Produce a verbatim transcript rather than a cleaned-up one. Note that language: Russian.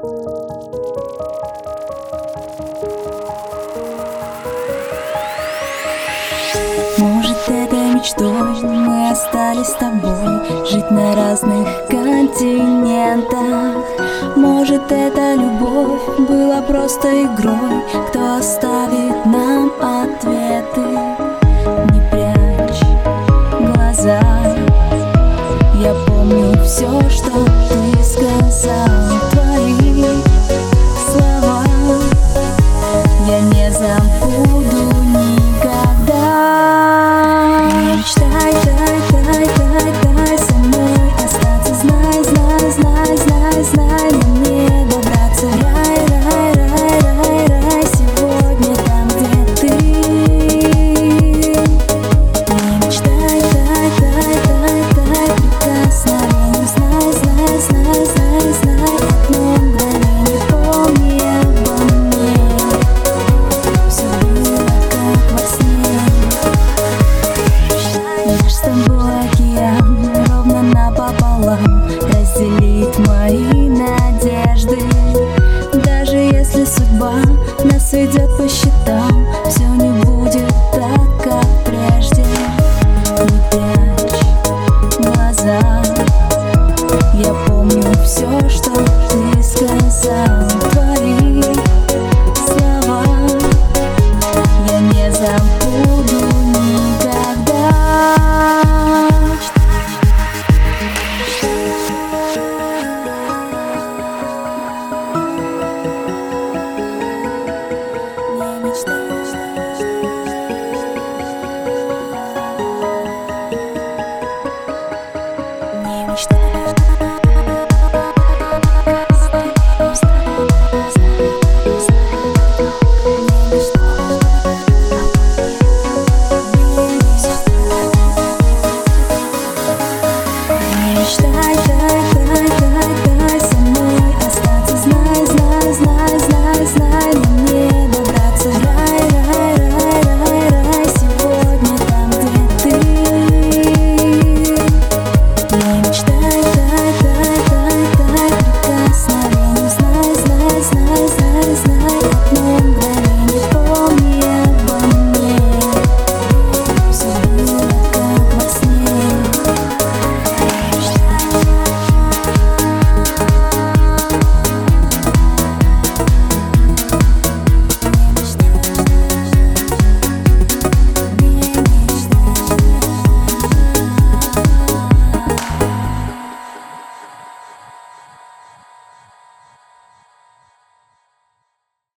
Может, это мечтой, мы остались с тобой жить на разных континентах. Может, эта любовь была просто игрой, кто оставит нам ответы. Не прячь глаза, я помню все, что ты сказал. Твои слова я не забуду никогда. Мечтай, дай, дай, дай, дай со мной остаться. Знай, знай, знай, знай, знай, нам не добраться. Рай, рай, рай, рай, рай, сегодня там, где ты. Не мечтай, дай, дай, дай, дай прикосновение. Знай, знай, знай, знай, знай, одно мгновение помни обо мне. Все было как во сне. Наш с тобой океан ровно напополам разделит мои надежды. Даже если судьба нас ведет по счетам, все не будет так, как прежде. Не прячь глаза, я помню все, что ты сказал.